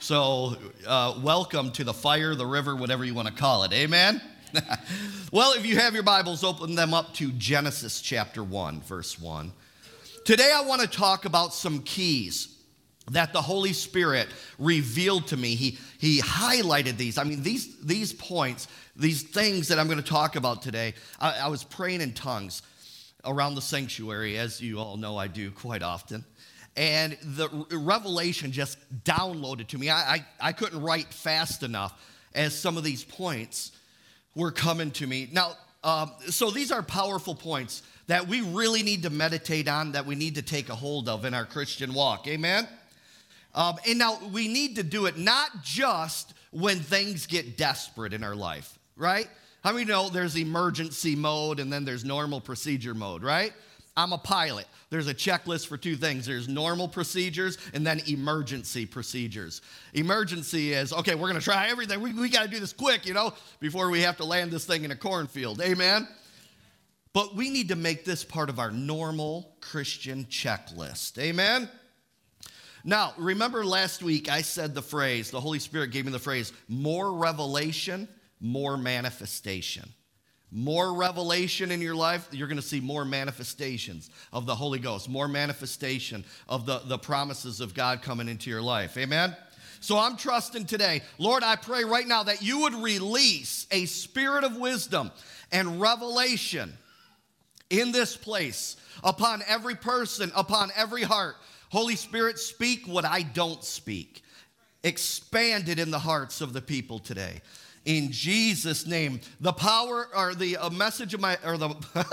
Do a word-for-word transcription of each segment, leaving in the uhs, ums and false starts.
So uh, welcome to the fire, the river, whatever you want to call it. Amen? Well, if you have your Bibles, open them up to Genesis chapter one, verse one. Today I want to talk about some keys that the Holy Spirit revealed to me. He, he highlighted these. I mean, these, these points, these things that I'm going to talk about today, I, I was praying in tongues around the sanctuary, as you all know I do quite often. And the revelation just downloaded to me. I, I, I couldn't write fast enough as some of these points were coming to me. Now, um, so these are powerful points that we really need to meditate on, that we need to take a hold of in our Christian walk. Amen? Um, and now we need to do it not just when things get desperate in our life, right? How many know there's emergency mode and then there's normal procedure mode, right? I'm a pilot. There's a checklist for two things. There's normal procedures and then emergency procedures. Emergency is, okay, we're going to try everything. We, we got to do this quick, you know, before we have to land this thing in a cornfield. Amen? But we need to make this part of our normal Christian checklist. Amen? Now, remember last week I said the phrase, the Holy Spirit gave me the phrase, more revelation, more manifestation. More revelation in your life, you're going to see more manifestations of the Holy Ghost, more manifestation of the, the promises of God coming into your life. Amen? So I'm trusting today, Lord, I pray right now that you would release a spirit of wisdom and revelation in this place upon every person, upon every heart. Holy Spirit, speak what I don't speak. Expand it in the hearts of the people today. In Jesus' name, the power or the uh, message of my, or the,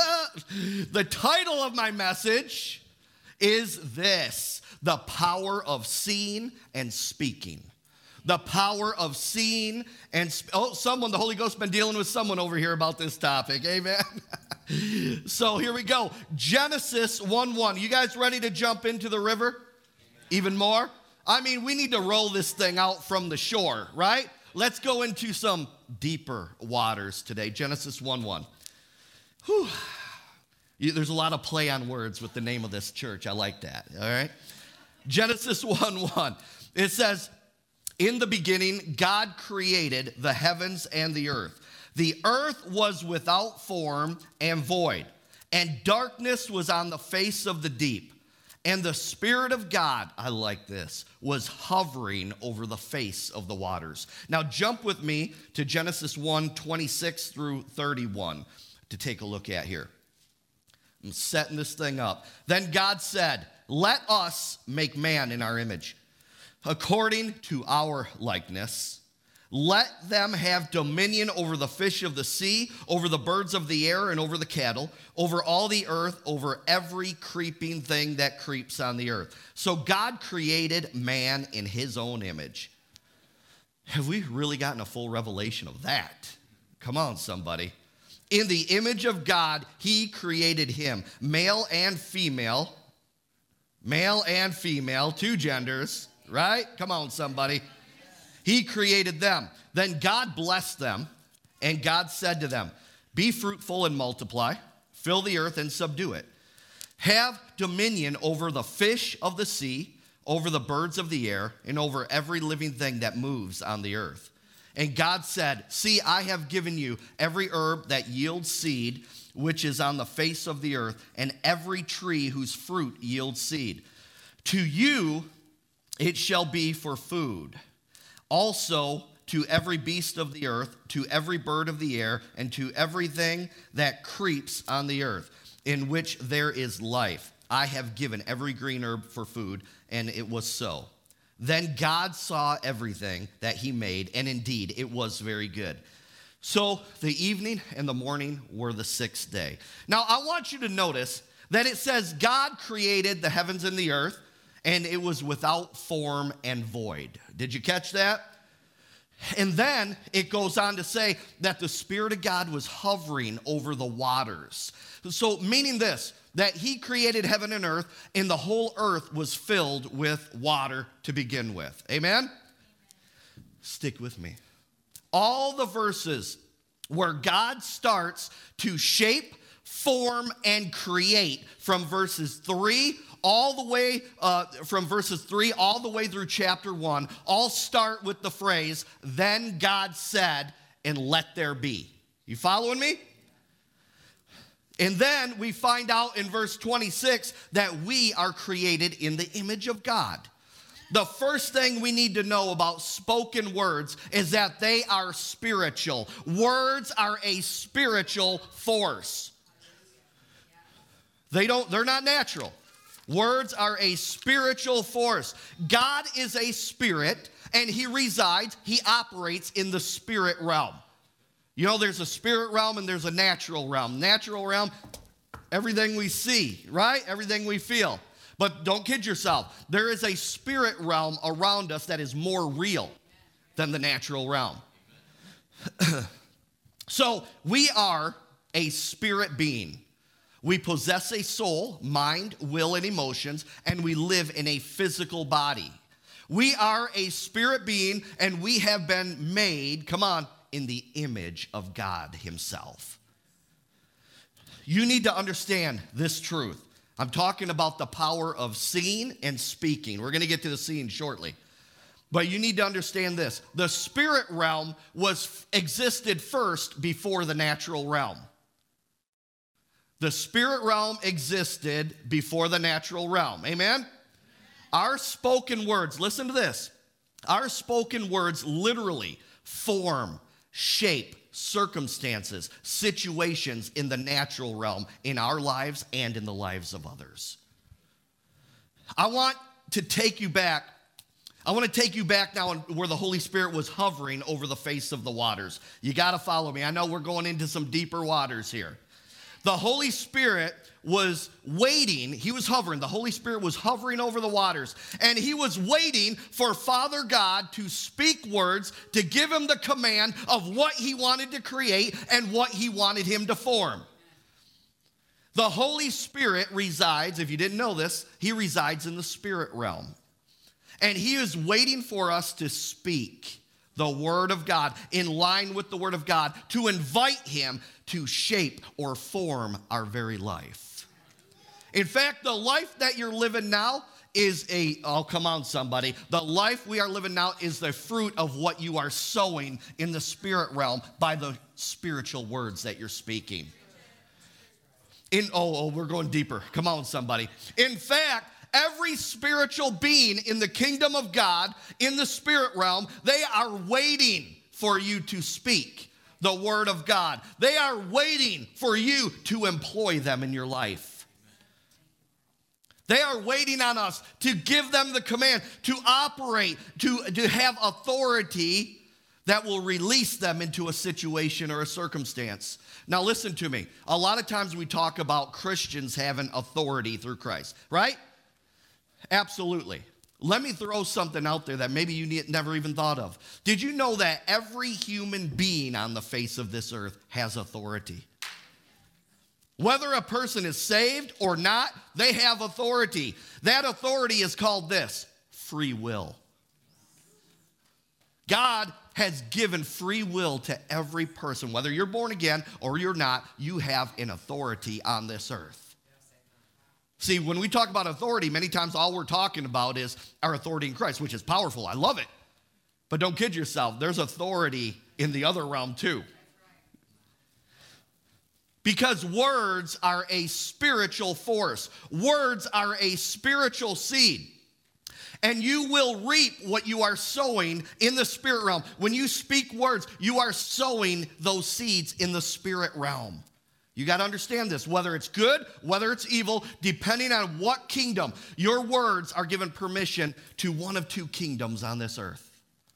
the title of my message is this: the power of seeing and speaking. The power of seeing and, sp- oh, someone, the Holy Ghost been dealing with someone over here about this topic, amen? So here we go, Genesis one one. You guys ready to jump into the river? Even more? I mean, we need to roll this thing out from the shore, right? Let's go into some deeper waters today. Genesis one one. Whew. There's a lot of play on words with the name of this church. I like that, all right? Genesis one one. It says, in the beginning, God created the heavens and the earth. The earth was without form and void, and darkness was on the face of the deep. And the Spirit of God, I like this, was hovering over the face of the waters. Now jump with me to Genesis one, twenty-six through thirty-one to take a look at here. I'm setting this thing up. Then God said, let us make man in our image, according to our likeness. Let them have dominion over the fish of the sea, over the birds of the air, and over the cattle, over all the earth, over every creeping thing that creeps on the earth. So God created man in his own image. Have we really gotten a full revelation of that? Come on, somebody. In the image of God, he created him, male and female. Male and female, two genders, right? Come on, somebody. He created them. Then God blessed them, and God said to them, be fruitful and multiply, fill the earth and subdue it. Have dominion over the fish of the sea, over the birds of the air, and over every living thing that moves on the earth. And God said, see, I have given you every herb that yields seed, which is on the face of the earth, and every tree whose fruit yields seed. To you it shall be for food. Also to every beast of the earth, to every bird of the air, and to everything that creeps on the earth, in which there is life. I have given every green herb for food, and it was so. Then God saw everything that he made, and indeed it was very good. So the evening and the morning were the sixth day. Now I want you to notice that it says God created the heavens and the earth, and it was without form and void. Did you catch that? And then it goes on to say that the Spirit of God was hovering over the waters. So meaning this, that he created heaven and earth, and the whole earth was filled with water to begin with. Amen? Stick with me. All the verses where God starts to shape, form, and create from verses three all the way uh, from verses three all the way through chapter one, all start with the phrase, then God said, and let there be. You following me? And then we find out in verse twenty-six that we are created in the image of God. The first thing we need to know about spoken words is that they are spiritual. Words are a spiritual force. They don't, they're not natural. Words are a spiritual force. God is a spirit, and he resides, he operates in the spirit realm. You know, there's a spirit realm and there's a natural realm. Natural realm, everything we see, right? Everything we feel. But don't kid yourself. There is a spirit realm around us that is more real than the natural realm. So we are a spirit being. We possess a soul, mind, will, and emotions, and we live in a physical body. We are a spirit being, and we have been made, come on, in the image of God himself. You need to understand this truth. I'm talking about the power of seeing and speaking. We're going to get to the seeing shortly. But you need to understand this. The spirit realm was existed first before the natural realm. The spirit realm existed before the natural realm. Amen? Our spoken words, listen to this. Our spoken words literally form, shape, circumstances, situations in the natural realm, in our lives and in the lives of others. I want to take you back. I want to take you back now where the Holy Spirit was hovering over the face of the waters. You got to follow me. I know we're going into some deeper waters here. The Holy Spirit was waiting. He was hovering. The Holy Spirit was hovering over the waters. And he was waiting for Father God to speak words, to give him the command of what he wanted to create and what he wanted him to form. The Holy Spirit resides, if you didn't know this, he resides in the spirit realm. And he is waiting for us to speak the word of God in line with the word of God, to invite him to shape or form our very life. In fact, the life that you're living now is a, oh, come on, somebody. The life we are living now is the fruit of what you are sowing in the spirit realm by the spiritual words that you're speaking. In, oh, oh, we're going deeper. Come on, somebody. In fact, every spiritual being in the kingdom of God, in the spirit realm, they are waiting for you to speak the word of God. They are waiting for you to employ them in your life. They are waiting on us to give them the command, to operate, to, to have authority that will release them into a situation or a circumstance. Now listen to me. A lot of times we talk about Christians having authority through Christ, right? Absolutely. Let me throw something out there that maybe you never even thought of. Did you know that every human being on the face of this earth has authority? Whether a person is saved or not, they have authority. That authority is called this, free will. God has given free will to every person. Whether you're born again or you're not, you have an authority on this earth. See, when we talk about authority, many times all we're talking about is our authority in Christ, which is powerful. I love it. But don't kid yourself. There's authority in the other realm too. Because words are a spiritual force. Words are a spiritual seed. And you will reap what you are sowing in the spirit realm. When you speak words, you are sowing those seeds in the spirit realm. You got to understand this, whether it's good, whether it's evil, depending on what kingdom, your words are given permission to one of two kingdoms on this earth.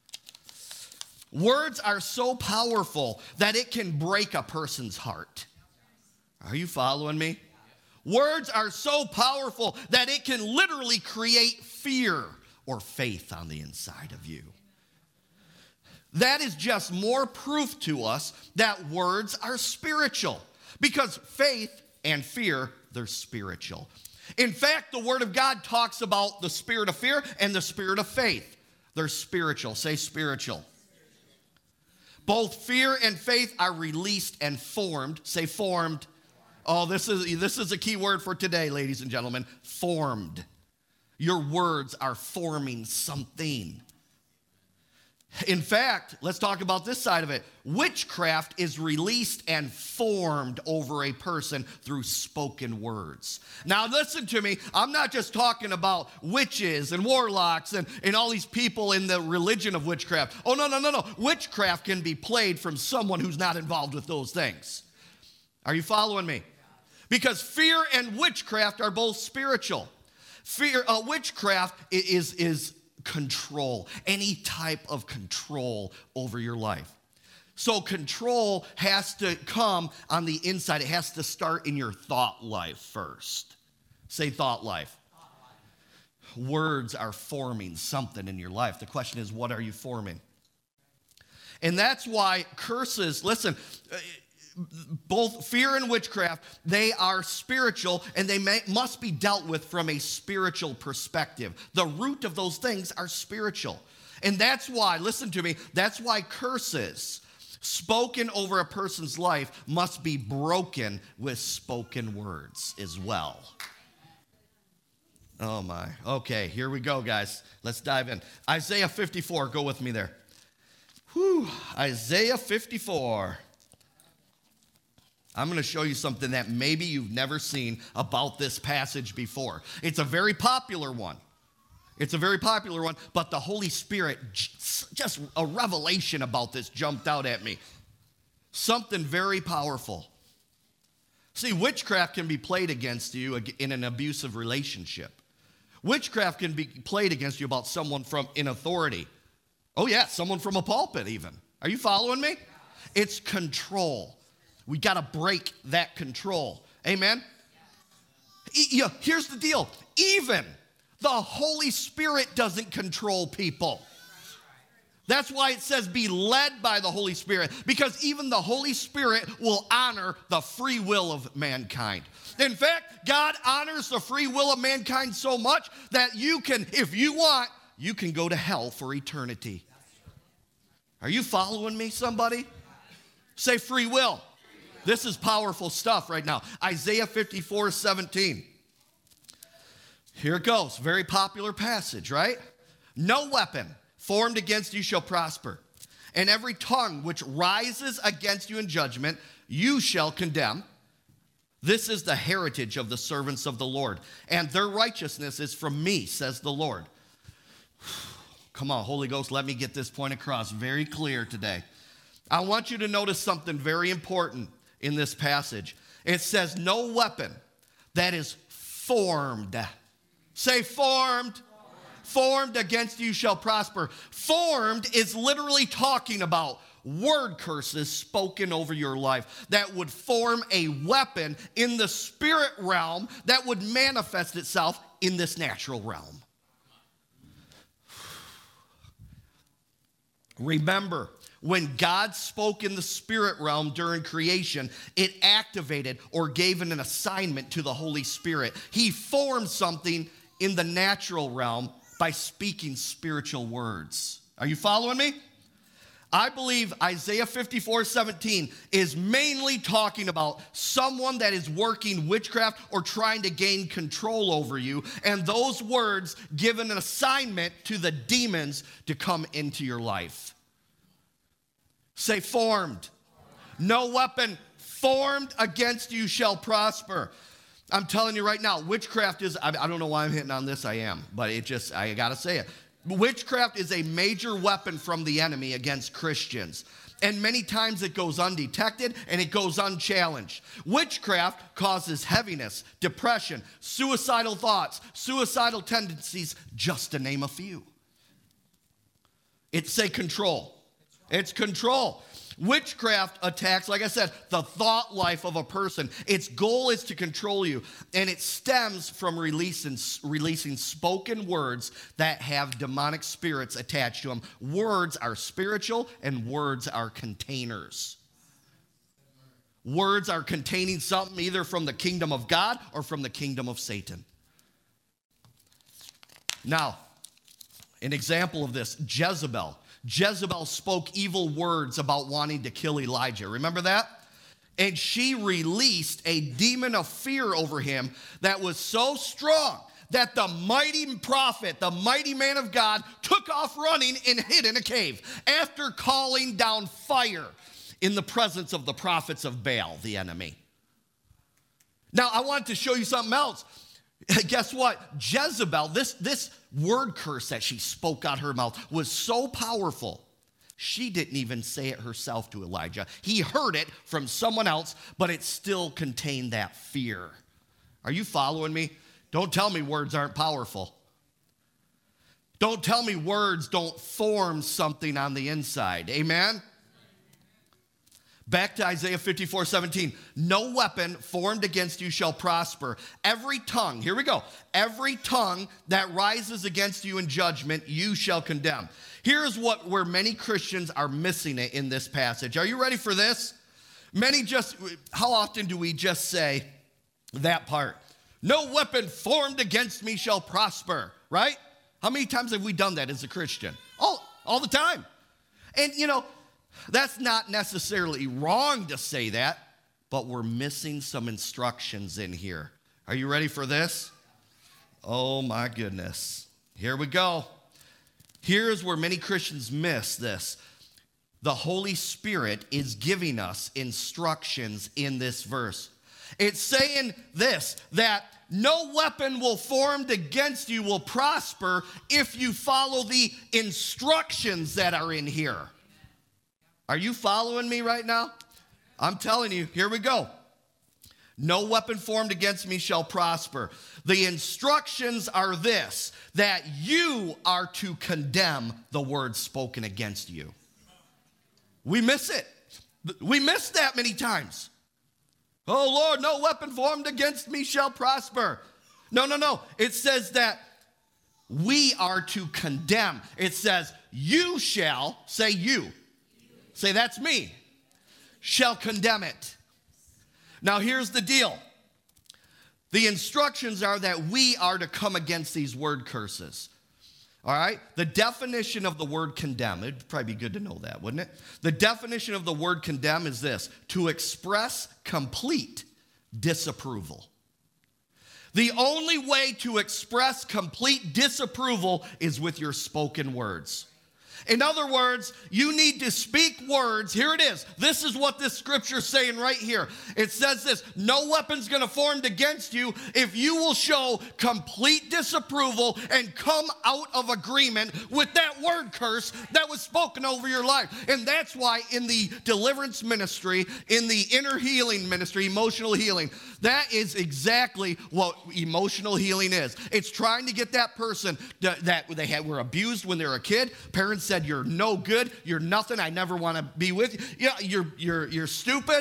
Words are so powerful that it can break a person's heart. Are you following me? Words are so powerful that it can literally create fear or faith on the inside of you. That is just more proof to us that words are spiritual. Because faith and fear, they're spiritual. In fact, the Word of God talks about the spirit of fear and the spirit of faith. They're spiritual. Say spiritual. Both fear and faith are released and formed. Say formed. Oh, this is, this is a key word for today, ladies and gentlemen. Formed. Your words are forming something. In fact, let's talk about this side of it. Witchcraft is released and formed over a person through spoken words. Now listen to me, I'm not just talking about witches and warlocks and, and all these people in the religion of witchcraft. Oh, no, no, no, no. Witchcraft can be played from someone who's not involved with those things. Are you following me? Because fear and witchcraft are both spiritual. Fear, uh, witchcraft is, is control, any type of control over your life. So control has to come on the inside. It has to start in your thought life first. Say thought life. Thought life. Words are forming something in your life. The question is, what are you forming? And that's why curses, listen, both fear and witchcraft, they are spiritual, and they may, must be dealt with from a spiritual perspective. The root of those things are spiritual. And that's why, listen to me, that's why curses spoken over a person's life must be broken with spoken words as well. Oh my. Okay, here we go, guys. Let's dive in. Isaiah fifty-four, go with me there. Whew, Isaiah fifty-four. I'm going to show you something that maybe you've never seen about this passage before. It's a very popular one. It's a very popular one, but the Holy Spirit, just a revelation about this jumped out at me. Something very powerful. See, witchcraft can be played against you in an abusive relationship. Witchcraft can be played against you about someone from in authority. Oh yeah, someone from a pulpit even. Are you following me? It's control. We got to break that control. Amen? Yeah, here's the deal. Even the Holy Spirit doesn't control people. That's why it says be led by the Holy Spirit, because even the Holy Spirit will honor the free will of mankind. In fact, God honors the free will of mankind so much that you can, if you want, you can go to hell for eternity. Are you following me, somebody? Say free will. This is powerful stuff right now. Isaiah fifty-four seventeen. Here it goes. Very popular passage, right? No weapon formed against you shall prosper, and every tongue which rises against you in judgment, you shall condemn. This is the heritage of the servants of the Lord, and their righteousness is from me, says the Lord. Come on, Holy Ghost, let me get this point across very clear today. I want you to notice something very important in this passage. It says, no weapon that is formed. Say formed. Formed. Formed against you shall prosper. Formed is literally talking about word curses spoken over your life that would form a weapon in the spirit realm that would manifest itself in this natural realm. Remember, when God spoke in the spirit realm during creation, it activated or gave an assignment to the Holy Spirit. He formed something in the natural realm by speaking spiritual words. Are you following me? I believe Isaiah fifty-four seventeen is mainly talking about someone that is working witchcraft or trying to gain control over you, and those words give an assignment to the demons to come into your life. Say formed. No weapon formed against you shall prosper. I'm telling you right now, witchcraft is, I don't know why I'm hitting on this, I am, but it just, I gotta say it. Witchcraft is a major weapon from the enemy against Christians. And many times it goes undetected and it goes unchallenged. Witchcraft causes heaviness, depression, suicidal thoughts, suicidal tendencies, just to name a few. It's a control. It's control. Witchcraft attacks, like I said, the thought life of a person. Its goal is to control you, and it stems from releasing, releasing spoken words that have demonic spirits attached to them. Words are spiritual, and words are containers. Words are containing something either from the kingdom of God or from the kingdom of Satan. Now, an example of this, Jezebel. Jezebel spoke evil words about wanting to kill Elijah. Remember that? And she released a demon of fear over him that was so strong that the mighty prophet, the mighty man of God, took off running and hid in a cave after calling down fire in the presence of the prophets of Baal, the enemy. Now, I want to show you something else. Guess what? Jezebel, this, this word curse that she spoke out her mouth was so powerful. She didn't even say it herself to Elijah. He heard it from someone else, but it still contained that fear. Are you following me? Don't tell me words aren't powerful. Don't tell me words don't form something on the inside. Amen? Back to Isaiah fifty-four seventeen. No weapon formed against you shall prosper. Every tongue, here we go. Every tongue that rises against you in judgment, you shall condemn. Here's what where many Christians are missing it in this passage. Are you ready for this? Many just, how often do we just say that part? No weapon formed against me shall prosper, right? How many times have we done that as a Christian? All, all the time. And you know, that's not necessarily wrong to say that, but we're missing some instructions in here. Are you ready for this? Oh my goodness. Here we go. Here's where many Christians miss this. The Holy Spirit is giving us instructions in this verse. It's saying this, that no weapon will formed against you will prosper if you follow the instructions that are in here. Are you following me right now? I'm telling you, here we go. No weapon formed against me shall prosper. The instructions are this, that you are to condemn the words spoken against you. We miss it. We miss that many times. Oh Lord, no weapon formed against me shall prosper. No, no, no. It says that we are to condemn. It says, you shall, say you. Say, that's me. Shall condemn it. Now, here's the deal. The instructions are that we are to come against these word curses. All right? The definition of the word condemn, it'd probably be good to know that, wouldn't it? The definition of the word condemn is this: to express complete disapproval. The only way to express complete disapproval is with your spoken words. In other words, you need to speak words. Here it is. This is what this scripture is saying right here. It says this: no weapon's going to form against you if you will show complete disapproval and come out of agreement with that word curse that was spoken over your life. And that's why in the deliverance ministry, in the inner healing ministry, emotional healing, that is exactly what emotional healing is. It's trying to get that person to, that they had, were abused when they were a kid. Parents said, you're no good, you're nothing, I never want to be with you. Yeah, you're, you're, you're stupid.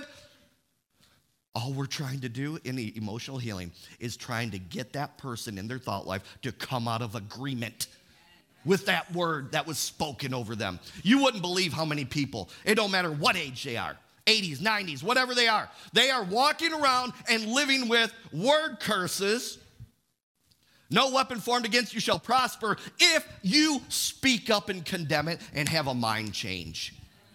All we're trying to do in the emotional healing is trying to get that person in their thought life to come out of agreement with that word that was spoken over them. You wouldn't believe how many people, it don't matter what age they are, eighties, nineties, whatever they are, they are walking around and living with word curses. No weapon formed against you shall prosper if you speak up and condemn it and have a mind change.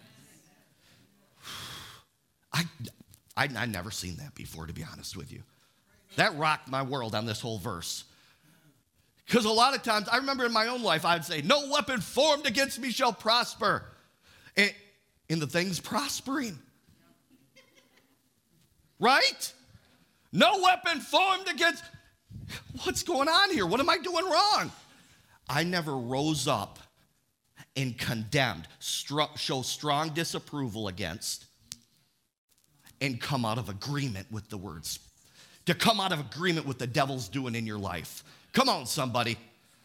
I, I, I never seen that before, to be honest with you. That rocked my world on this whole verse. Because a lot of times, I remember in my own life, I would say, no weapon formed against me shall prosper. And, and the thing's prospering. Right? No weapon formed against... What's going on here? What am I doing wrong? I never rose up and condemned, stru- show strong disapproval against, and come out of agreement with the words. To come out of agreement with the devil's doing in your life. Come on, somebody.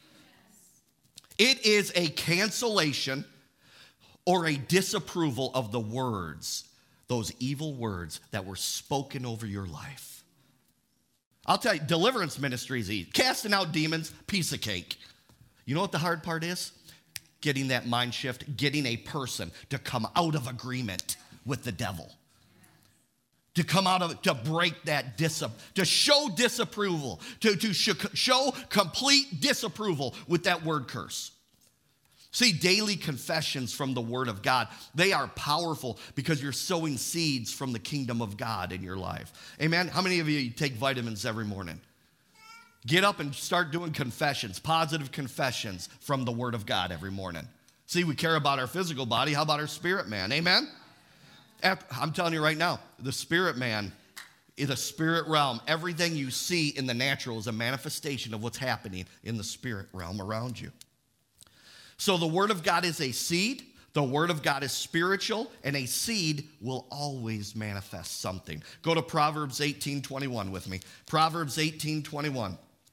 It is a cancellation or a disapproval of the words, those evil words that were spoken over your life. I'll tell you, deliverance ministry is easy. Casting out demons, piece of cake. You know what the hard part is? Getting that mind shift, getting a person to come out of agreement with the devil. To come out of, to break that, dis, to show disapproval, to, to sh- show complete disapproval with that word curse. See, daily confessions from the Word of God, they are powerful because you're sowing seeds from the kingdom of God in your life. Amen? How many of you take vitamins every morning? Get up and start doing confessions, positive confessions from the Word of God every morning. See, we care about our physical body. How about our spirit man? Amen? I'm telling you right now, the spirit man, in the spirit realm, everything you see in the natural is a manifestation of what's happening in the spirit realm around you. So the Word of God is a seed. The Word of God is spiritual, and a seed will always manifest something. Go to Proverbs eighteen twenty-one with me. Proverbs eighteen twenty-one.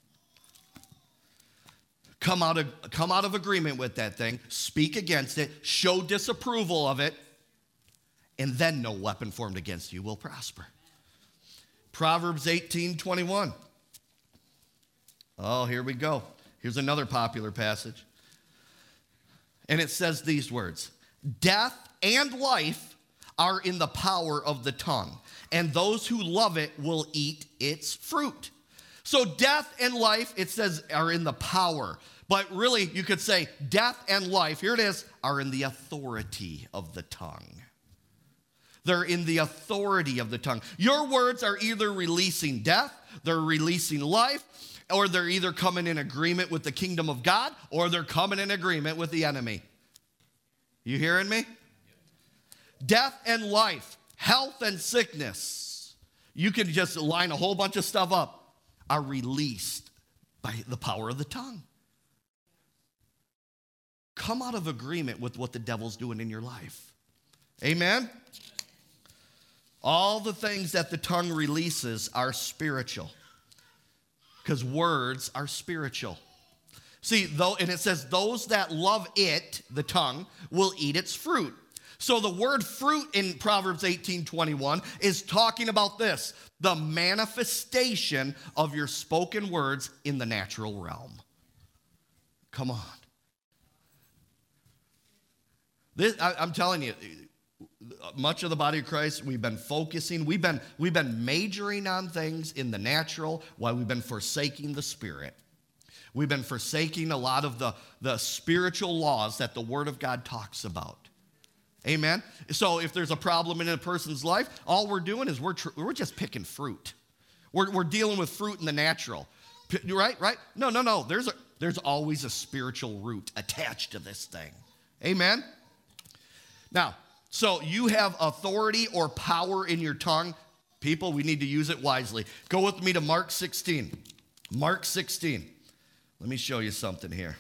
Come out of, come out of agreement with that thing. Speak against it. Show disapproval of it. And then no weapon formed against you will prosper. Proverbs eighteen twenty-one. Oh, here we go. Here's another popular passage. And it says these words: death and life are in the power of the tongue, and those who love it will eat its fruit. So death and life, it says, are in the power. But really, you could say death and life, here it is, are in the authority of the tongue. They're in the authority of the tongue. Your words are either releasing death, they're releasing life, or they're either coming in agreement with the kingdom of God, or they're coming in agreement with the enemy. You hearing me? Death and life, health and sickness, you can just line a whole bunch of stuff up, are released by the power of the tongue. Come out of agreement with what the devil's doing in your life. Amen? All the things that the tongue releases are spiritual, because words are spiritual. See, though, and it says, those that love it, the tongue, will eat its fruit. So the word fruit in Proverbs eighteen twenty-one is talking about this, the manifestation of your spoken words in the natural realm. Come on. This, I, I'm telling you, much of the body of Christ, we've been focusing, we've been, we've been majoring on things in the natural while we've been forsaking the spirit. We've been forsaking a lot of the, the spiritual laws that the Word of God talks about. Amen? So if there's a problem in a person's life, all we're doing is we're, tr- we're just picking fruit. We're, we're dealing with fruit in the natural. P- right? Right? No, no, no. There's, a, there's always a spiritual root attached to this thing. Amen? Now, so you have authority or power in your tongue. People, we need to use it wisely. Go with me to Mark sixteen. Mark sixteen. Let me show you something here.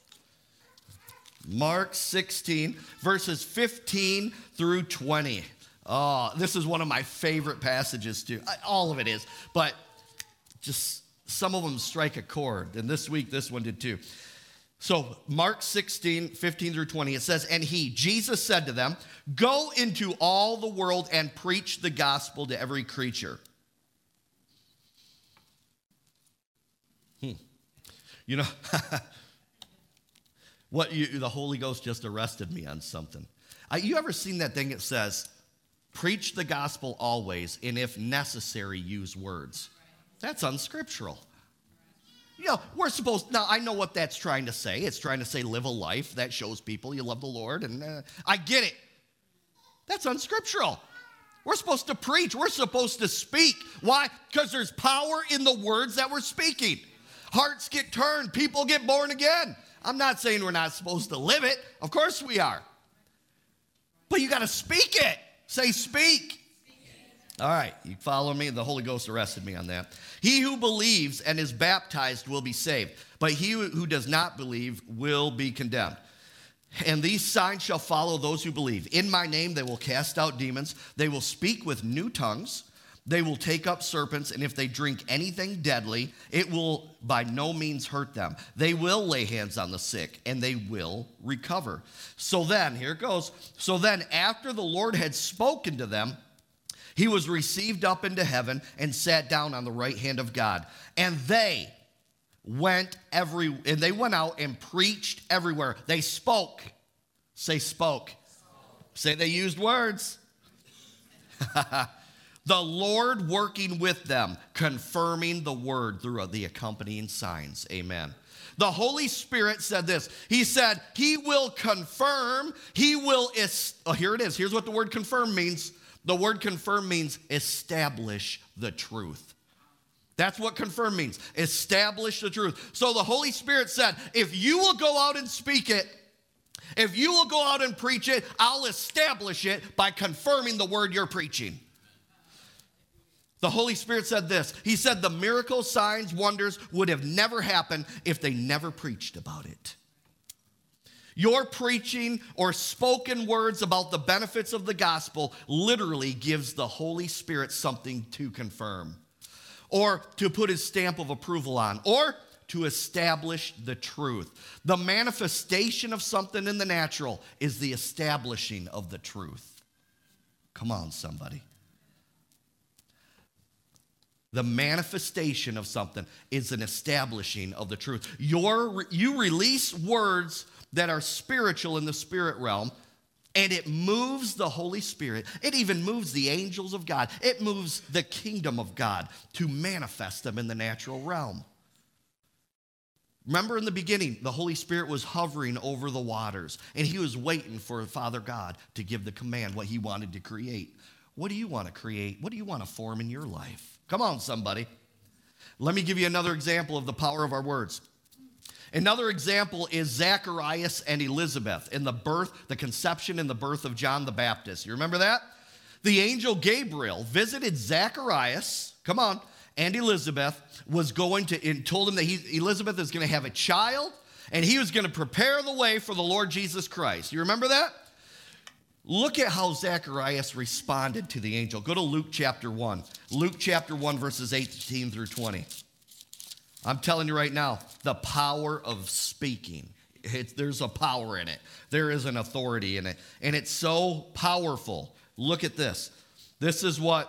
Mark sixteen, verses fifteen through twenty. Oh, this is one of my favorite passages too. I, all of it is, but just some of them strike a chord. And this week, this one did too. So Mark sixteen, fifteen through twenty, it says, and he, Jesus said to them, go into all the world and preach the gospel to every creature. Hmm. You know, what you, the Holy Ghost just arrested me on something. Uh, you ever seen that thing that says, preach the gospel always, and if necessary, use words? That's unscriptural. You know, we're supposed, now I know what that's trying to say. It's trying to say live a life that shows people you love the Lord, and uh, I get it. That's unscriptural. We're supposed to preach. We're supposed to speak. Why? Because there's power in the words that we're speaking. Hearts get turned. People get born again. I'm not saying we're not supposed to live it. Of course we are. But you got to speak it. Say speak. All right, you follow me? The Holy Ghost arrested me on that. He who believes and is baptized will be saved, but he who does not believe will be condemned. And these signs shall follow those who believe. In my name they will cast out demons. They will speak with new tongues. They will take up serpents, and if they drink anything deadly, it will by no means hurt them. They will lay hands on the sick, and they will recover. So then, here it goes. So then, after the Lord had spoken to them, he was received up into heaven and sat down on the right hand of God. And they went every, and they went out and preached everywhere. They spoke. Say spoke. spoke. Say they used words. The Lord working with them, confirming the word through the accompanying signs. Amen. The Holy Spirit said this. He said, he will confirm, he will, es- oh, here it is. Here's what the word confirm means. The word confirm means establish the truth. That's what confirm means, establish the truth. So the Holy Spirit said, if you will go out and speak it, if you will go out and preach it, I'll establish it by confirming the word you're preaching. The Holy Spirit said this. He said the miracles, signs, wonders would have never happened if they never preached about it. Your preaching or spoken words about the benefits of the gospel literally gives the Holy Spirit something to confirm, or to put his stamp of approval on, or to establish the truth. The manifestation of something in the natural is the establishing of the truth. Come on, somebody. The manifestation of something is an establishing of the truth. Your, you release words that are spiritual in the spirit realm, and it moves the Holy Spirit. It even moves the angels of God. It moves the kingdom of God to manifest them in the natural realm. Remember in the beginning, the Holy Spirit was hovering over the waters, and he was waiting for Father God to give the command, what he wanted to create. What do you want to create? What do you want to form in your life? Come on, somebody. Let me give you another example of the power of our words. Another example is Zacharias and Elizabeth in the birth, the conception and the birth of John the Baptist. You remember that? The angel Gabriel visited Zacharias, come on, and Elizabeth was going to, and told him that he, Elizabeth is going to have a child, and he was going to prepare the way for the Lord Jesus Christ. You remember that? Look at how Zacharias responded to the angel. Go to Luke chapter one. Luke chapter one, verses eighteen through twenty. I'm telling you right now, the power of speaking. It's, there's a power in it. There is an authority in it. And it's so powerful. Look at this. This is what,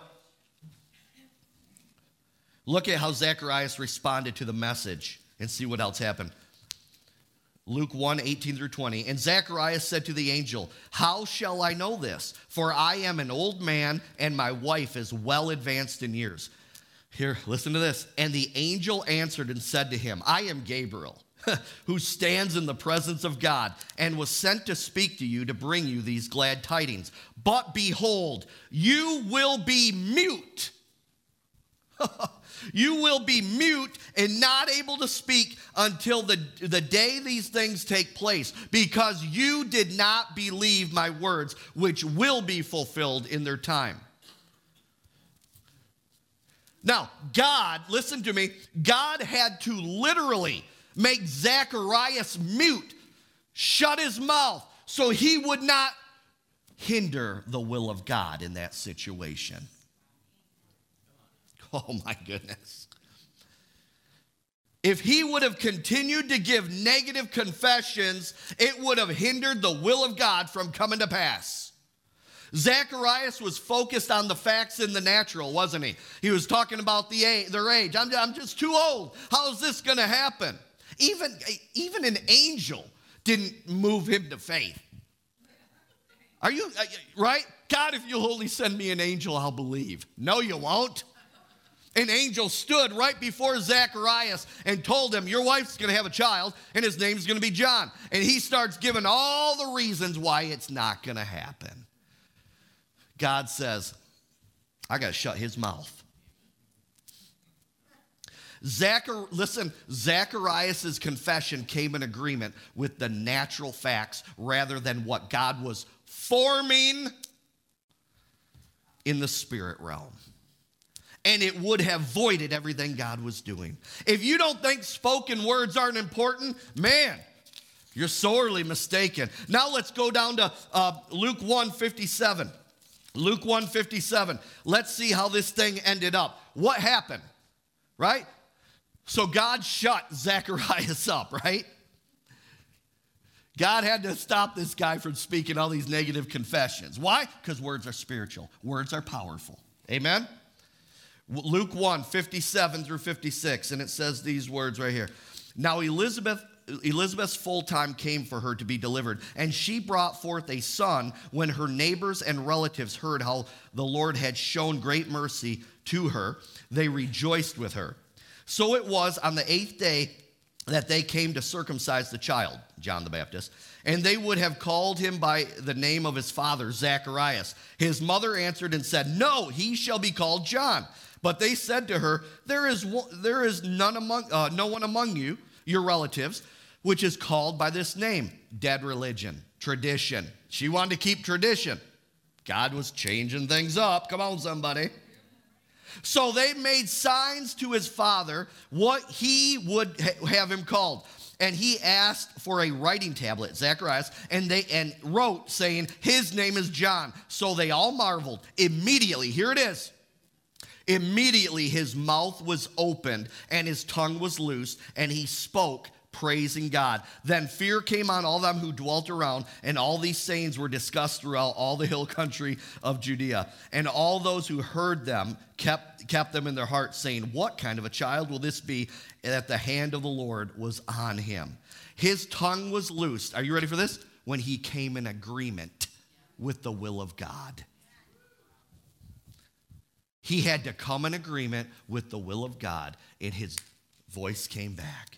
look at how Zacharias responded to the message and see what else happened. Luke one, eighteen through twenty. And Zacharias said to the angel, how shall I know this? For I am an old man, and my wife is well advanced in years. Here, listen to this. And the angel answered and said to him, I am Gabriel, who stands in the presence of God, and was sent to speak to you to bring you these glad tidings. But behold, you will be mute. You will be mute and not able to speak until the, the day these things take place, because you did not believe my words, which will be fulfilled in their time. Now, God, listen to me, God had to literally make Zacharias mute, shut his mouth, so he would not hinder the will of God in that situation. Oh my goodness. If he would have continued to give negative confessions, it would have hindered the will of God from coming to pass. Zacharias was focused on the facts in the natural, wasn't he? He was talking about the age, their age. I'm, I'm just too old. How is this going to happen? Even, even an angel didn't move him to faith. Are you, right? God, if you'll only send me an angel, I'll believe. No, you won't. An angel stood right before Zacharias and told him, your wife's going to have a child, and his name's going to be John. And he starts giving all the reasons why it's not going to happen. God says, I got to shut his mouth. Zachar- listen, Zacharias' confession came in agreement with the natural facts rather than what God was forming in the spirit realm. And it would have voided everything God was doing. If you don't think spoken words aren't important, man, you're sorely mistaken. Now let's go down to uh, Luke one fifty-seven. Luke one fifty-seven. Let's see how this thing ended up. What happened, right? So God shut Zacharias up, right? God had to stop this guy from speaking all these negative confessions. Why? Because words are spiritual. Words are powerful. Amen? Luke one fifty-seven through fifty-six, and it says these words right here. Now Elizabeth, Elizabeth's full time came for her to be delivered, and she brought forth a son when her neighbors and relatives heard how the Lord had shown great mercy to her. They rejoiced with her. So it was on the eighth day that they came to circumcise the child, John the Baptist, and they would have called him by the name of his father, Zacharias. His mother answered and said, "No, he shall be called John." But they said to her, There is one, there is none among uh, no one among you, your relatives, which is called by this name. Dead religion, tradition. She wanted to keep tradition. God was changing things up. Come on, somebody. So they made signs to his father what he would ha- have him called. And he asked for a writing tablet, Zacharias, and they and wrote, saying, "His name is John." So they all marveled. Immediately, here it is. Immediately his mouth was opened and his tongue was loosed, and he spoke, praising God. Then fear came on all them who dwelt around, and all these sayings were discussed throughout all the hill country of Judea. And all those who heard them kept, kept them in their hearts, saying, "What kind of a child will this be, that the hand of the Lord was on him?" His tongue was loosed. Are you ready for this? When he came in agreement with the will of God. He had to come in agreement with the will of God, and his voice came back.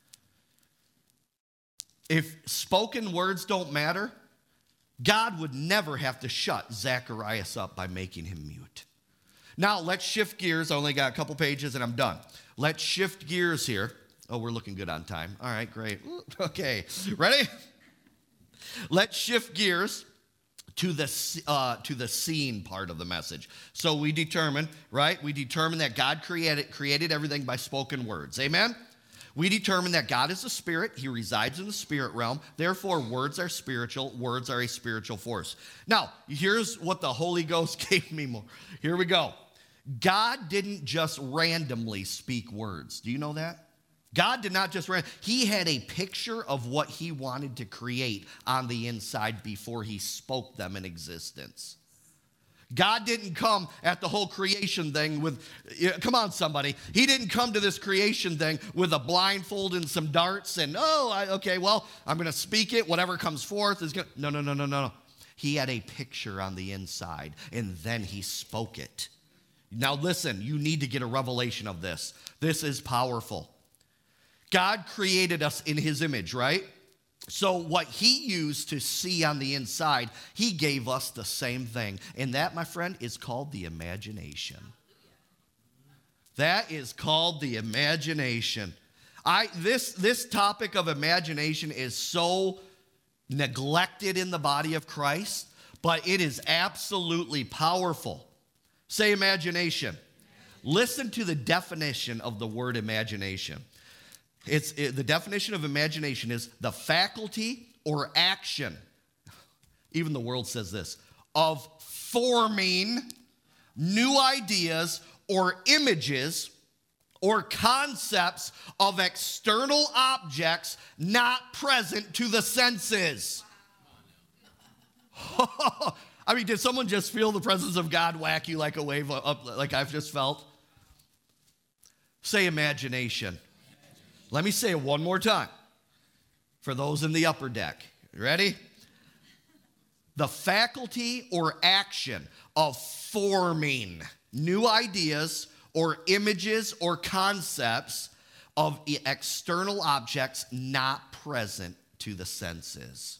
If spoken words don't matter, God would never have to shut Zacharias up by making him mute. Now, let's shift gears. I only got a couple pages and I'm done. Let's shift gears here. Oh, we're looking good on time. All right, great. Okay, ready? Let's shift gears to the, uh, to the seeing part of the message. So we determined, right? We determined that God created, created everything by spoken words. Amen? We determined that God is a spirit. He resides in the spirit realm. Therefore, words are spiritual. Words are a spiritual force. Now, here's what the Holy Ghost gave me more. Here we go. God didn't just randomly speak words. Do you know that? God did not just, he had a picture of what he wanted to create on the inside before he spoke them in existence. God didn't come at the whole creation thing with, come on somebody, he didn't come to this creation thing with a blindfold and some darts and, oh, I, okay, well, I'm going to speak it, whatever comes forth is going to, no, no, no, no, no. He had a picture on the inside and then he spoke it. Now listen, you need to get a revelation of this. This is powerful. God created us in his image, right? So what he used to see on the inside, he gave us the same thing. And that, my friend, is called the imagination. That is called the imagination. I this this topic of imagination is so neglected in the body of Christ, but it is absolutely powerful. Say imagination. Listen to the definition of the word imagination. It's it, the definition of imagination is the faculty or action. Even the world says this, of forming new ideas or images or concepts of external objects not present to the senses. I mean, did someone just feel the presence of God whack you like a wave up, like I've just felt? Say imagination. Let me say it one more time for those in the upper deck. Ready? The faculty or action of forming new ideas or images or concepts of external objects not present to the senses.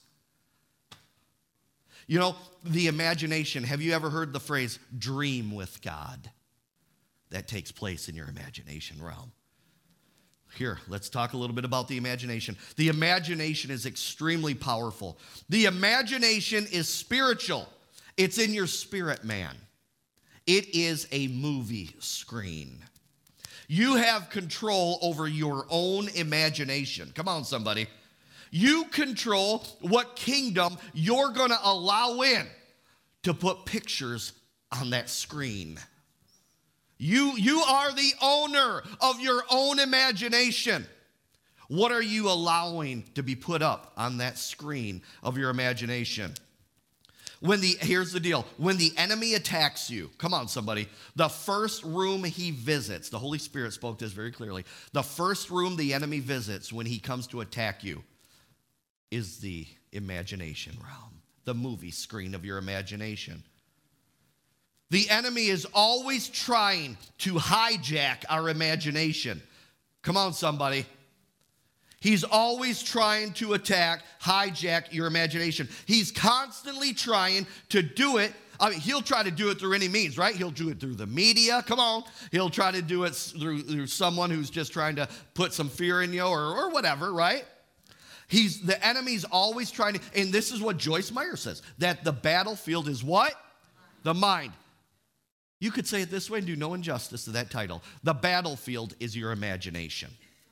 You know, the imagination, have you ever heard the phrase dream with God? That takes place in your imagination realm. Here, let's talk a little bit about the imagination. The imagination is extremely powerful. The imagination is spiritual. It's in your spirit, man. It is a movie screen. You have control over your own imagination. Come on, somebody. You control what kingdom you're going to allow in to put pictures on that screen. You, you are the owner of your own imagination. What are you allowing to be put up on that screen of your imagination? When the, here's the deal. When the enemy attacks you, come on somebody, the first room he visits, the Holy Spirit spoke this very clearly, the first room the enemy visits when he comes to attack you is the imagination realm, the movie screen of your imagination. The enemy is always trying to hijack our imagination. Come on, somebody. He's always trying to attack, hijack your imagination. He's constantly trying to do it. I mean, he'll try to do it through any means, right? He'll do it through the media. Come on. He'll try to do it through, through someone who's just trying to put some fear in you or, or whatever, right? He's the enemy's always trying to, and this is what Joyce Meyer says, that the battlefield is what? The mind. You could say it this way and do no injustice to that title. The battlefield is your imagination.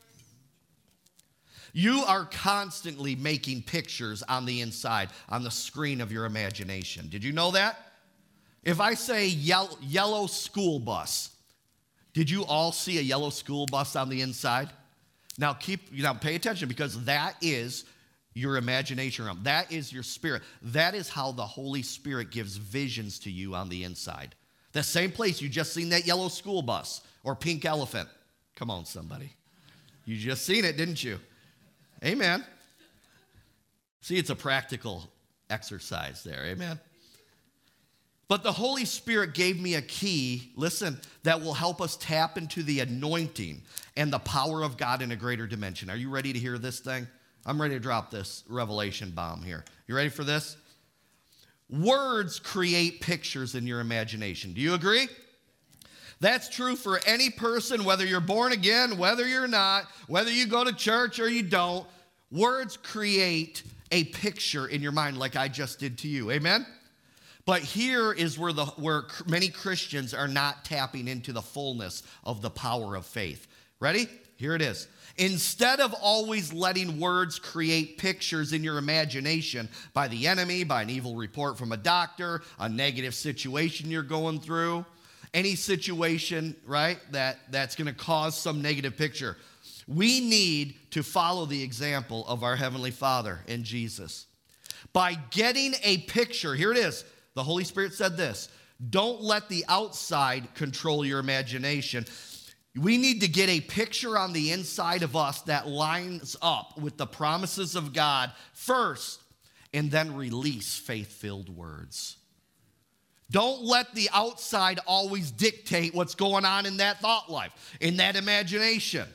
You are constantly making pictures on the inside, on the screen of your imagination. Did you know that? If I say yellow, yellow school bus, did you all see a yellow school bus on the inside? Now keep, now pay attention, because that is your imagination realm. That is your spirit. That is how the Holy Spirit gives visions to you on the inside. The same place you just seen that yellow school bus or pink elephant. Come on, somebody. You just seen it, didn't you? Amen. See, it's a practical exercise there. Amen. But the Holy Spirit gave me a key, listen, that will help us tap into the anointing and the power of God in a greater dimension. Are you ready to hear this thing? I'm ready to drop this revelation bomb here. You ready for this? Words create pictures in your imagination. Do you agree? That's true for any person, whether you're born again, whether you're not, whether you go to church or you don't. Words create a picture in your mind like I just did to you. Amen? But here is where, the, where many Christians are not tapping into the fullness of the power of faith. Ready? Here it is. Instead of always letting words create pictures in your imagination by the enemy, by an evil report from a doctor, a negative situation you're going through, any situation, right, that, that's going to cause some negative picture, we need to follow the example of our Heavenly Father and Jesus. By getting a picture, here it is. The Holy Spirit said this: don't let the outside control your imagination. We need to get a picture on the inside of us that lines up with the promises of God first, and then release faith-filled words. Don't let the outside always dictate what's going on in that thought life, in that imagination.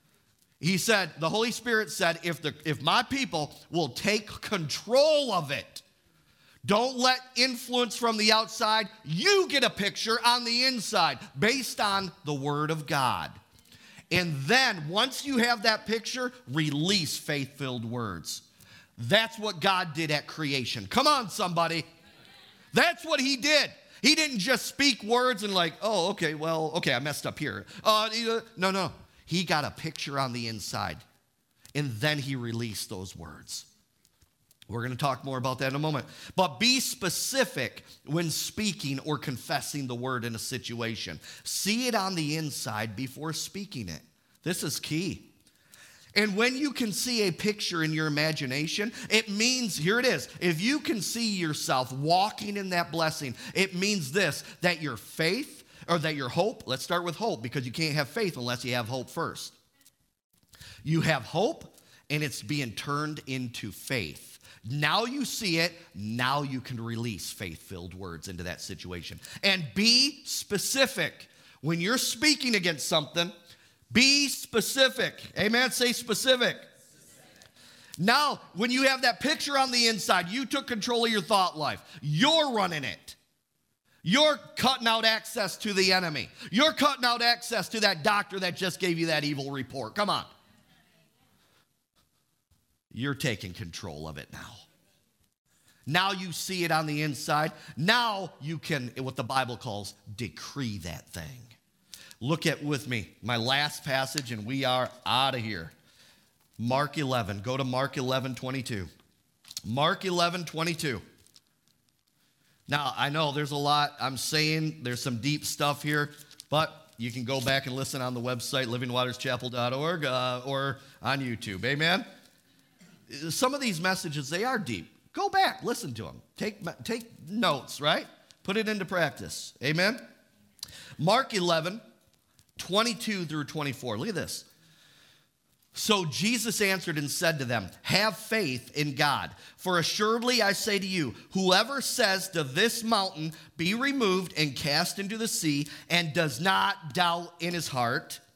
He said, the Holy Spirit said, if, the, if my people will take control of it, don't let influence from the outside. You get a picture on the inside based on the Word of God. And then once you have that picture, release faith-filled words. That's what God did at creation. Come on, somebody. That's what he did. He didn't just speak words and like, oh, okay, well, okay, I messed up here. Uh, no, no. He got a picture on the inside, and then he released those words. We're going to talk more about that in a moment. But be specific when speaking or confessing the word in a situation. See it on the inside before speaking it. This is key. And when you can see a picture in your imagination, it means, here it is, if you can see yourself walking in that blessing, it means this, that your faith, or that your hope, let's start with hope, because you can't have faith unless you have hope first. You have hope, and it's being turned into faith. Now you see it, now you can release faith-filled words into that situation. And be specific. When you're speaking against something, be specific. Amen? Say specific. specific. Now, when you have that picture on the inside, you took control of your thought life. You're running it. You're cutting out access to the enemy. You're cutting out access to that doctor that just gave you that evil report. Come on. You're taking control of it now. Now you see it on the inside. Now you can, what the Bible calls, decree that thing. Look at with me my last passage, and we are out of here. Mark eleven. Go to Mark eleven twenty-two. Mark eleven twenty-two. Now, I know there's a lot I'm saying. There's some deep stuff here, but you can go back and listen on the website, living waters chapel dot org, uh, or on YouTube. Amen? Some of these messages, they are deep. Go back, listen to them. Take, take notes, right? Put it into practice. Amen? Mark eleven, twenty-two through twenty-four. Look at this. So Jesus answered and said to them, have faith in God. For assuredly I say to you, whoever says to this mountain, be removed and cast into the sea, and does not doubt in his heart,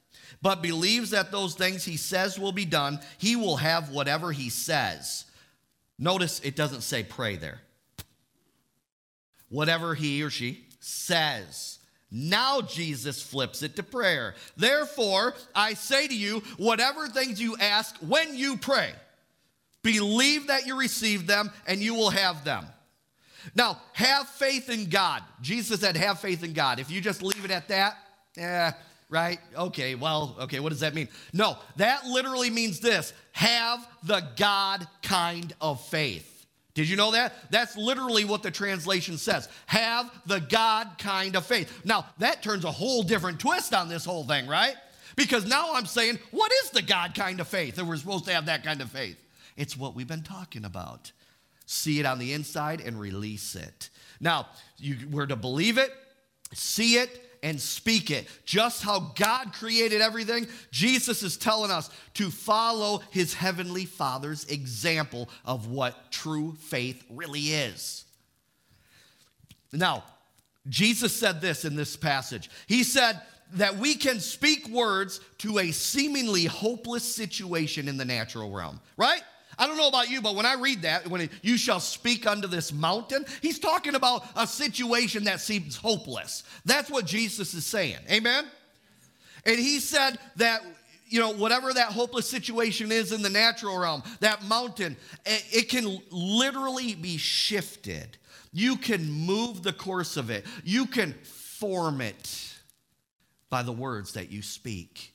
but believes that those things he says will be done, he will have whatever he says. Notice it doesn't say pray there. Whatever he or she says. Now Jesus flips it to prayer. Therefore, I say to you, whatever things you ask when you pray, believe that you receive them and you will have them. Now, have faith in God. Jesus said, have faith in God. If you just leave it at that, eh, right? Okay, well, okay, what does that mean? No, that literally means this: have the God kind of faith. Did you know that? That's literally what the translation says. Have the God kind of faith. Now, that turns a whole different twist on this whole thing, right? Because now I'm saying, what is the God kind of faith? That we're supposed to have that kind of faith. It's what we've been talking about. See it on the inside and release it. Now, you, we're to believe it, see it, and speak it. Just how God created everything, Jesus is telling us to follow his heavenly Father's example of what true faith really is. Now, Jesus said this in this passage. He said that we can speak words to a seemingly hopeless situation in the natural realm, right? I don't know about you, but when I read that, when it, you shall speak unto this mountain, he's talking about a situation that seems hopeless. That's what Jesus is saying. Amen? And he said that, you know, whatever that hopeless situation is in the natural realm, that mountain, it, it can literally be shifted. You can move the course of it. You can form it by the words that you speak.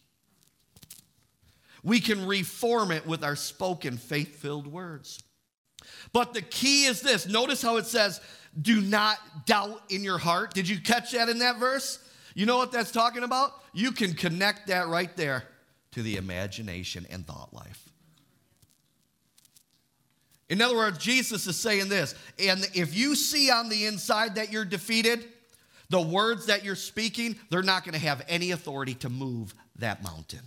We can reform it with our spoken faith-filled words. But the key is this. Notice how it says, do not doubt in your heart. Did you catch that in that verse? You know what that's talking about? You can connect that right there to the imagination and thought life. In other words, Jesus is saying this, and if you see on the inside that you're defeated, the words that you're speaking, they're not going to have any authority to move that mountain.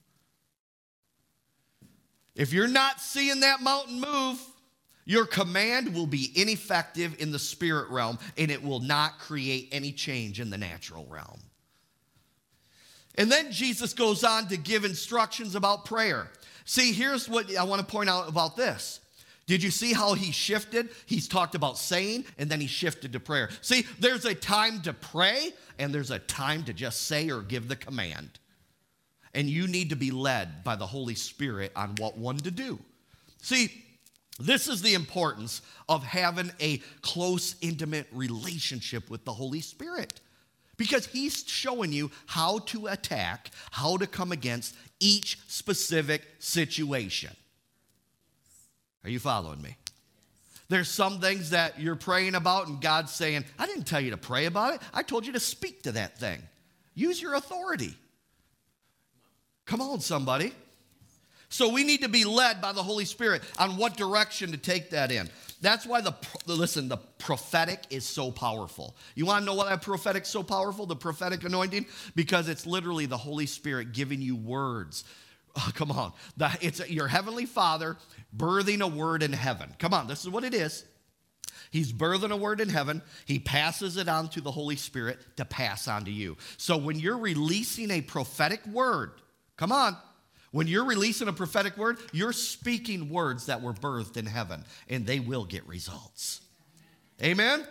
If you're not seeing that mountain move, your command will be ineffective in the spirit realm, and it will not create any change in the natural realm. And then Jesus goes on to give instructions about prayer. See, here's what I want to point out about this. Did you see how he shifted? He's talked about saying, and then he shifted to prayer. See, there's a time to pray, and there's a time to just say or give the command. And you need to be led by the Holy Spirit on what one to do. See, this is the importance of having a close, intimate relationship with the Holy Spirit. Because he's showing you how to attack, how to come against each specific situation. Are you following me? There's some things that you're praying about and God's saying, I didn't tell you to pray about it. I told you to speak to that thing. Use your authority. Come on, somebody. So we need to be led by the Holy Spirit on what direction to take that in. That's why the, listen, the prophetic is so powerful. You want to know why that prophetic is so powerful, the prophetic anointing? Because it's literally the Holy Spirit giving you words. Oh, come on. The, it's your heavenly Father birthing a word in heaven. Come on, this is what it is. He's birthing a word in heaven. He passes it on to the Holy Spirit to pass on to you. So when you're releasing a prophetic word, come on. When you're releasing a prophetic word, you're speaking words that were birthed in heaven, and they will get results. Amen?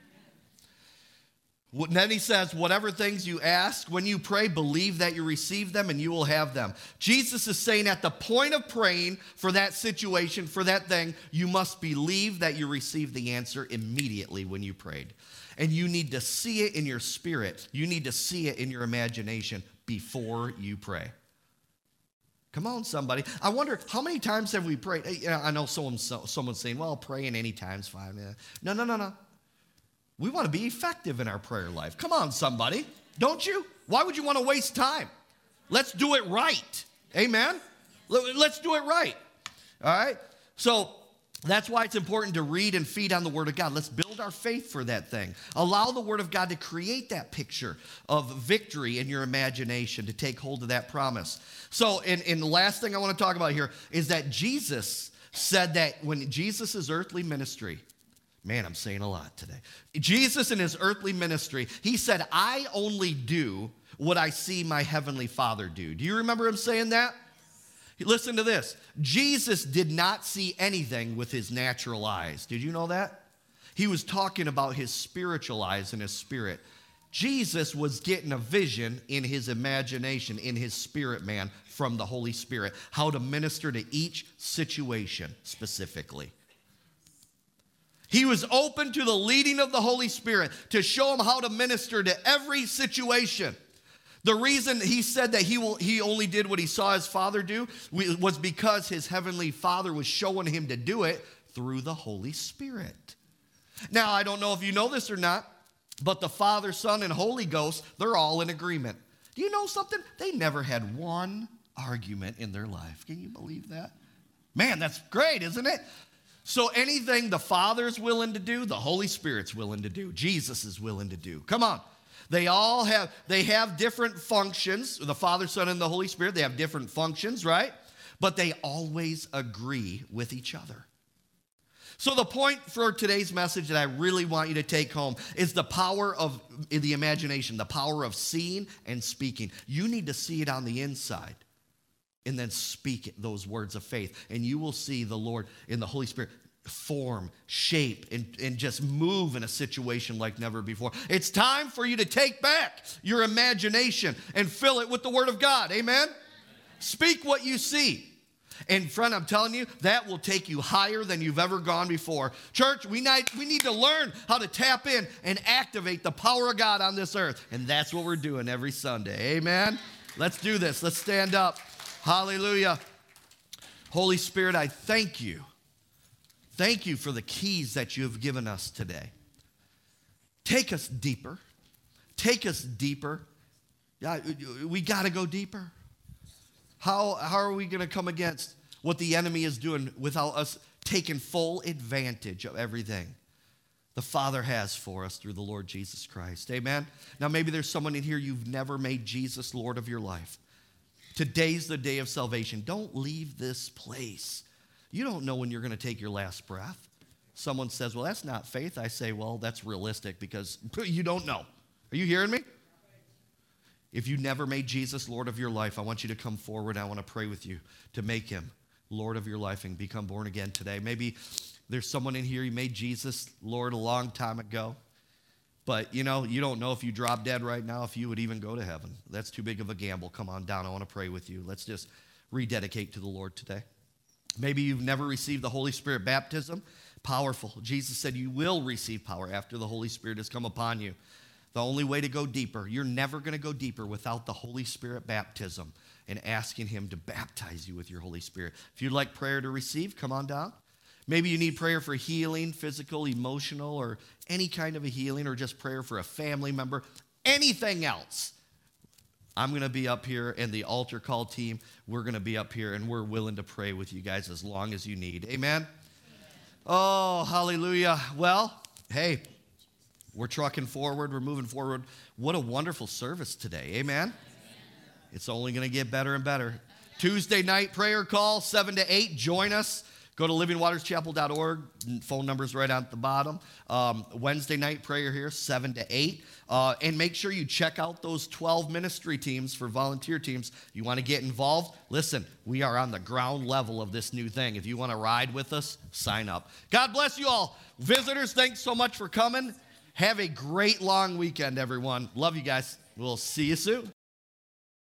And then he says, whatever things you ask, when you pray, believe that you receive them and you will have them. Jesus is saying at the point of praying for that situation, for that thing, you must believe that you receive the answer immediately when you prayed. And you need to see it in your spirit. You need to see it in your imagination before you pray. Come on, somebody. I wonder, how many times have we prayed? I know someone, someone's saying, well, praying any time's fine. No, no, no, no. We want to be effective in our prayer life. Come on, somebody. Don't you? Why would you want to waste time? Let's do it right. Amen? Let's do it right. All right? So that's why it's important to read and feed on the Word of God. Let's build our faith for that thing. Allow the Word of God to create that picture of victory in your imagination, to take hold of that promise. So, and, and the last thing I want to talk about here is that Jesus said that when Jesus' earthly ministry, Man, I'm saying a lot today. Jesus in his earthly ministry, he said, I only do what I see my heavenly Father do. Do you remember him saying that? Listen to this. Jesus did not see anything with his natural eyes. Did you know that? He was talking about his spiritual eyes and his spirit. Jesus was getting a vision in his imagination, in his spirit man from the Holy Spirit, how to minister to each situation specifically. He was open to the leading of the Holy Spirit to show him how to minister to every situation. The reason he said that he will, he only did what he saw his Father do was because his heavenly Father was showing him to do it through the Holy Spirit. Now, I don't know if you know this or not, but the Father, Son, and Holy Ghost, they're all in agreement. Do you know something? They never had one argument in their life. Can you believe that? Man, that's great, isn't it? So anything the Father's willing to do, the Holy Spirit's willing to do. Jesus is willing to do. Come on. They all have, they have different functions. The Father, Son, and the Holy Spirit, they have different functions, right? But they always agree with each other. So the point for today's message that I really want you to take home is the power of the imagination, the power of seeing and speaking. You need to see it on the inside and then speak those words of faith. And you will see the Lord in the Holy Spirit form, shape, and, and just move in a situation like never before. It's time for you to take back your imagination and fill it with the Word of God. Amen? Speak what you see. And friend, I'm telling you, that will take you higher than you've ever gone before. Church, we need, we need to learn how to tap in and activate the power of God on this earth. And that's what we're doing every Sunday. Amen? Let's do this. Let's stand up. Hallelujah. Holy Spirit, I thank you. Thank you for the keys that you have given us today. Take us deeper. Take us deeper. Yeah, we got to go deeper. How, how are we going to come against what the enemy is doing without us taking full advantage of everything the Father has for us through the Lord Jesus Christ? Amen? Now, maybe there's someone in here, you've never made Jesus Lord of your life. Today's the day of salvation. Don't leave this place. You don't know when you're going to take your last breath. Someone says, well, that's not faith. I say, well, that's realistic because you don't know. Are you hearing me? If you never made Jesus Lord of your life, I want you to come forward. I want to pray with you to make him Lord of your life and become born again today. Maybe there's someone in here, you made Jesus Lord a long time ago. But, you know, you don't know if you drop dead right now, if you would even go to heaven. That's too big of a gamble. Come on down. I want to pray with you. Let's just rededicate to the Lord today. Maybe you've never received the Holy Spirit baptism. Powerful. Jesus said you will receive power after the Holy Spirit has come upon you. The only way to go deeper, you're never going to go deeper without the Holy Spirit baptism and asking him to baptize you with your Holy Spirit. If you'd like prayer to receive, come on down. Maybe you need prayer for healing, physical, emotional, or any kind of a healing, or just prayer for a family member, anything else. I'm going to be up here, and the altar call team, we're going to be up here, and we're willing to pray with you guys as long as you need. Amen? Amen. Oh, hallelujah. Well, hey, we're trucking forward. We're moving forward. What a wonderful service today. Amen? Amen. It's only going to get better and better. Tuesday night prayer call, seven to eight. Join us. Go to living waters chapel dot org. Phone number's right out at the bottom. Um, Wednesday night prayer here, seven to eight. Uh, and make sure you check out those twelve ministry teams for volunteer teams. You want to get involved? Listen, we are on the ground level of this new thing. If you want to ride with us, sign up. God bless you all. Visitors, thanks so much for coming. Have a great long weekend, everyone. Love you guys. We'll see you soon.